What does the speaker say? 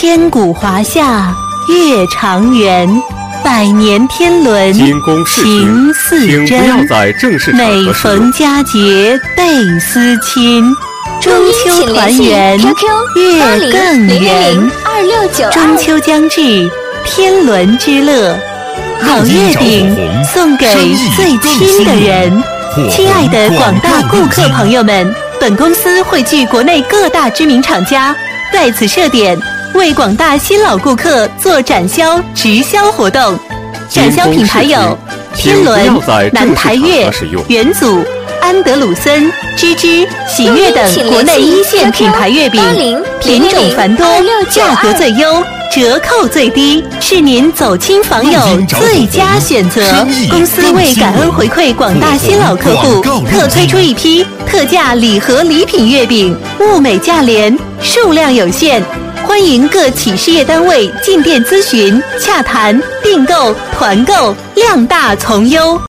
千古华夏月长圆，百年天伦因公视情似请不真。 要在正式场每合使用逢佳节倍思亲，中秋团圆月更圆。 2692 中秋将至，天伦之乐，好月饼送给最亲的人。亲爱的广大顾客朋友们，本公司汇聚国内各大知名厂家，在此设点，为广大新老顾客做展销直销活动。展销品牌有天伦、南台悦、元祖、安德鲁森、芝芝、喜悦等国内一线品牌月饼，品种繁多，价格最优，折扣最低，是您走亲访友最佳选择。公司为感恩回馈广大新老客户，特推出一批特价礼盒礼品月饼，物美价廉，数量有限。欢迎各企事业单位进店咨询、洽谈、订购、团购，量大从优。